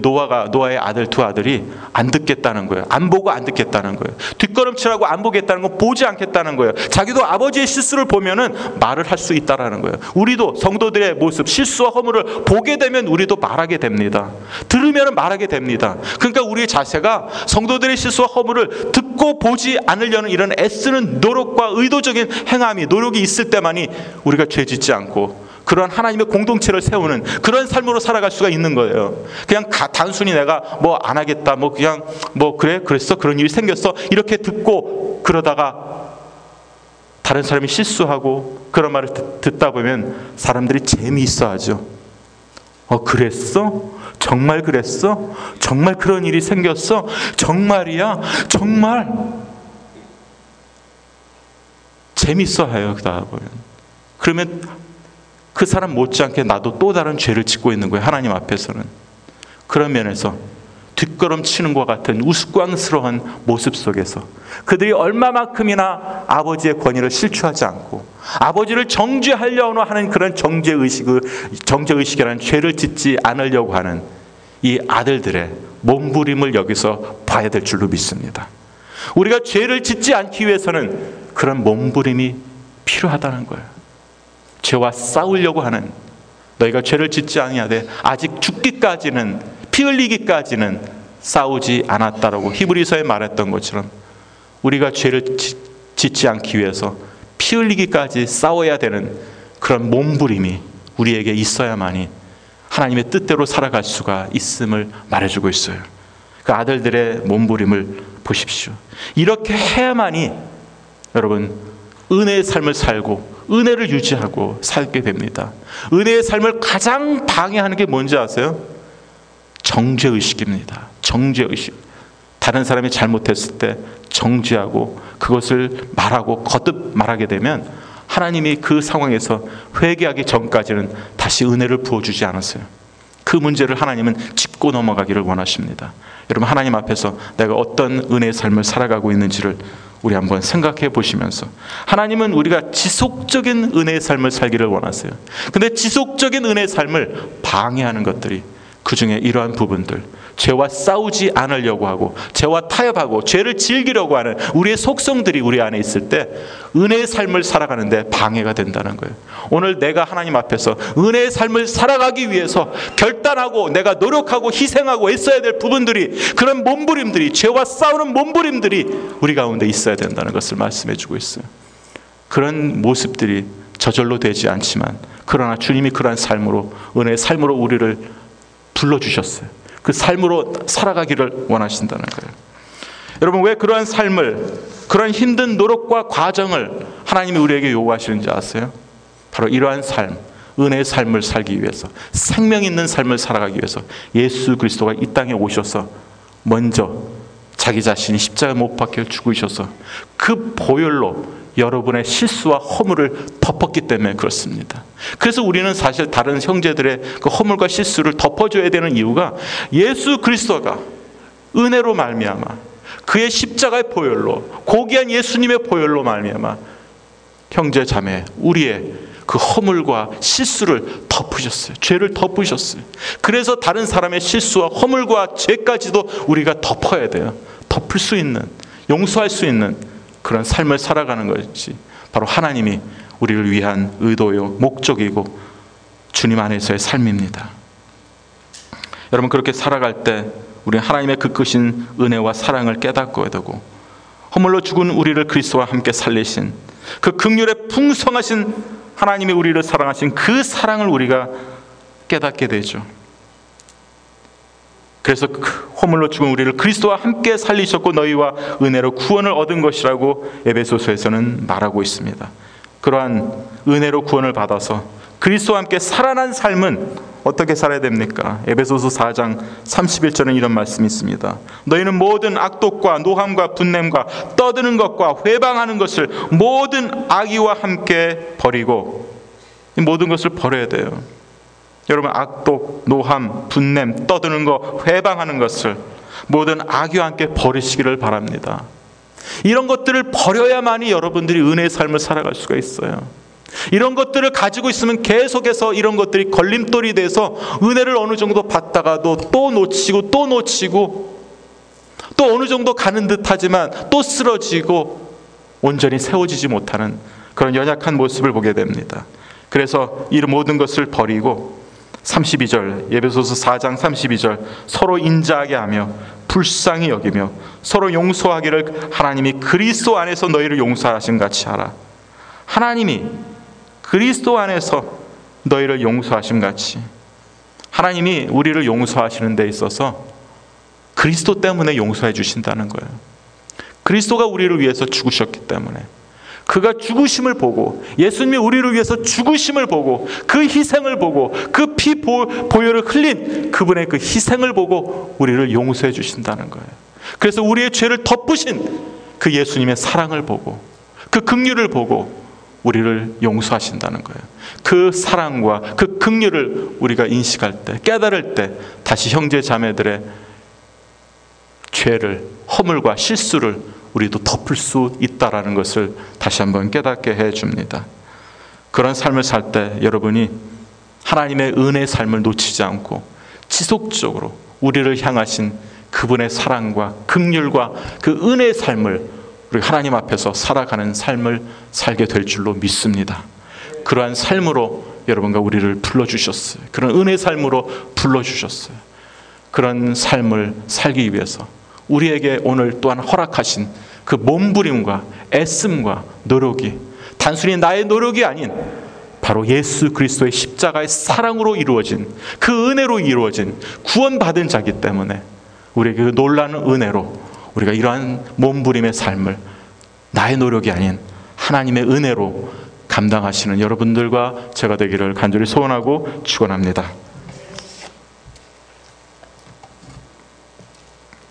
노아의 아들 두 아들이 안 듣겠다는 거예요. 안 보고 안 듣겠다는 거예요. 뒷걸음치라고 안 보겠다는 건 보지 않겠다는 거예요. 자기도 아버지의 실수를 보면은 말을 할 수 있다라는 거예요. 우리도 성도들의 모습, 실수와 허물을 보게 되면 우리도 말하게 됩니다. 들으면 말하게 됩니다. 그러니까 우리의 자세가 성도들의 실수와 허물을 듣고 보지 않으려는 이런 애쓰는 노력과 의도적인 행함이, 노력이 있을 때만이 우리가 죄 짓지 않고 그런 하나님의 공동체를 세우는 그런 삶으로 살아갈 수가 있는 거예요. 그냥 단순히 내가 뭐 안 하겠다, 뭐 그냥 뭐 그랬어, 그런 일이 생겼어, 이렇게 듣고 그러다가 다른 사람이 실수하고 그런 말을 듣다 보면 사람들이 재미있어 하죠. 그랬어? 정말 그랬어? 정말 그런 일이 생겼어? 정말이야? 정말? 재미있어 해요. 그러다 보면. 그러면 그 사람 못지않게 나도 또 다른 죄를 짓고 있는 거예요. 하나님 앞에서는. 그런 면에서 뒷걸음치는 것 같은 우스꽝스러운 모습 속에서 그들이 얼마만큼이나 아버지의 권위를 실추하지 않고 아버지를 정죄하려고 하는 그런 정죄의식이라는 죄를 짓지 않으려고 하는 이 아들들의 몸부림을 여기서 봐야 될 줄로 믿습니다. 우리가 죄를 짓지 않기 위해서는 그런 몸부림이 필요하다는 거예요. 죄와 싸우려고 하는, 너희가 죄를 짓지 아니하되 아직 죽기까지는, 피 흘리기까지는 싸우지 않았다라고 히브리서에 말했던 것처럼 우리가 죄를 짓지 않기 위해서 피 흘리기까지 싸워야 되는 그런 몸부림이 우리에게 있어야만이 하나님의 뜻대로 살아갈 수가 있음을 말해주고 있어요. 그 아들들의 몸부림을 보십시오. 이렇게 해야만이 여러분 은혜의 삶을 살고 은혜를 유지하고 살게 됩니다. 은혜의 삶을 가장 방해하는 게 뭔지 아세요? 정죄의식입니다. 정죄의식. 다른 사람이 잘못했을 때 정죄하고 그것을 말하고 거듭 말하게 되면 하나님이 그 상황에서 회개하기 전까지는 다시 은혜를 부어주지 않았어요. 그 문제를 하나님은 짚고 넘어가기를 원하십니다. 여러분, 하나님 앞에서 내가 어떤 은혜의 삶을 살아가고 있는지를 우리 한번 생각해 보시면서, 하나님은 우리가 지속적인 은혜의 삶을 살기를 원하세요. 근데 지속적인 은혜의 삶을 방해하는 것들이, 그 중에 이러한 부분들, 죄와 싸우지 않으려고 하고 죄와 타협하고 죄를 즐기려고 하는 우리의 속성들이 우리 안에 있을 때 은혜의 삶을 살아가는데 방해가 된다는 거예요. 오늘 내가 하나님 앞에서 은혜의 삶을 살아가기 위해서 결단하고 내가 노력하고 희생하고 애써야 될 부분들이, 그런 몸부림들이, 죄와 싸우는 몸부림들이 우리 가운데 있어야 된다는 것을 말씀해 주고 있어요. 그런 모습들이 저절로 되지 않지만, 그러나 주님이 그러한 삶으로, 은혜의 삶으로 우리를 불러주셨어요. 그 삶으로 살아가기를 원하신다는 거예요. 여러분, 왜 그러한 삶을, 그러한 힘든 노력과 과정을 하나님이 우리에게 요구하시는지 아세요? 바로 이러한 삶, 은혜의 삶을 살기 위해서, 생명 있는 삶을 살아가기 위해서 예수 그리스도가 이 땅에 오셔서 먼저 자기 자신이 십자가에 못 박혀 죽으셔서 그 보혈로 여러분의 실수와 허물을 덮었기 때문에 그렇습니다. 그래서 우리는 사실 다른 형제들의 그 허물과 실수를 덮어줘야 되는 이유가, 예수 그리스도가 은혜로 말미암아 그의 십자가의 보혈로, 고귀한 예수님의 보혈로 말미암아 형제 자매 우리의 그 허물과 실수를 덮으셨어요. 죄를 덮으셨어요. 그래서 다른 사람의 실수와 허물과 죄까지도 우리가 덮어야 돼요. 덮을 수 있는, 용서할 수 있는 그런 삶을 살아가는 것이 바로 하나님이 우리를 위한 의도요, 목적이고 주님 안에서의 삶입니다. 여러분, 그렇게 살아갈 때 우리는 하나님의 그 크신 은혜와 사랑을 깨닫게 되고, 허물로 죽은 우리를 그리스도와 함께 살리신 그 긍휼의 풍성하신 하나님이 우리를 사랑하신 그 사랑을 우리가 깨닫게 되죠. 그래서 허물로 죽은 우리를 그리스도와 함께 살리셨고 너희와 은혜로 구원을 얻은 것이라고 에베소서에서는 말하고 있습니다. 그러한 은혜로 구원을 받아서 그리스도와 함께 살아난 삶은 어떻게 살아야 됩니까? 에베소서 4장 31절은 이런 말씀이 있습니다. 너희는 모든 악독과 노함과 분냄과 떠드는 것과 회방하는 것을 모든 악의와 함께 버리고, 이 모든 것을 버려야 돼요. 여러분, 악독, 노함, 분냄, 떠드는 것, 회방하는 것을 모든 악의와 함께 버리시기를 바랍니다. 이런 것들을 버려야만이 여러분들이 은혜의 삶을 살아갈 수가 있어요. 이런 것들을 가지고 있으면 계속해서 이런 것들이 걸림돌이 돼서 은혜를 어느 정도 받다가도 또 놓치고 또 놓치고, 또 어느 정도 가는 듯 하지만 또 쓰러지고 온전히 세워지지 못하는 그런 연약한 모습을 보게 됩니다. 그래서 이 모든 것을 버리고 32절, 에베소서 4장 32절, 서로 인자하게 하며 불쌍히 여기며 서로 용서하기를 하나님이 그리스도 안에서 너희를 용서하신 같이 하라. 하나님이 그리스도 안에서 너희를 용서하신 같이, 하나님이 우리를 용서하시는 데 있어서 그리스도 때문에 용서해 주신다는 거예요. 그리스도가 우리를 위해서 죽으셨기 때문에, 그가 죽으심을 보고, 예수님이 우리를 위해서 죽으심을 보고, 그 희생을 보고, 그 피 보혈을 흘린 그분의 그 희생을 보고 우리를 용서해 주신다는 거예요. 그래서 우리의 죄를 덮으신 그 예수님의 사랑을 보고, 그 긍휼을 보고 우리를 용서하신다는 거예요. 그 사랑과 그 긍휼을 우리가 인식할 때, 깨달을 때 다시 형제 자매들의 죄를, 허물과 실수를 우리도 덮을 수 있다라는 것을 다시 한번 깨닫게 해줍니다. 그런 삶을 살 때 여러분이 하나님의 은혜의 삶을 놓치지 않고 지속적으로 우리를 향하신 그분의 사랑과 긍휼과 그 은혜의 삶을 우리 하나님 앞에서 살아가는 삶을 살게 될 줄로 믿습니다. 그러한 삶으로 여러분과 우리를 불러주셨어요. 그런 은혜의 삶으로 불러주셨어요. 그런 삶을 살기 위해서 우리에게 오늘 또한 허락하신 그 몸부림과 애씀과 노력이 단순히 나의 노력이 아닌 바로 예수 그리스도의 십자가의 사랑으로 이루어진, 그 은혜로 이루어진 구원받은 자기 때문에 우리에게 그 놀라운 은혜로 우리가 이러한 몸부림의 삶을 나의 노력이 아닌 하나님의 은혜로 감당하시는 여러분들과 제가 되기를 간절히 소원하고 축원합니다.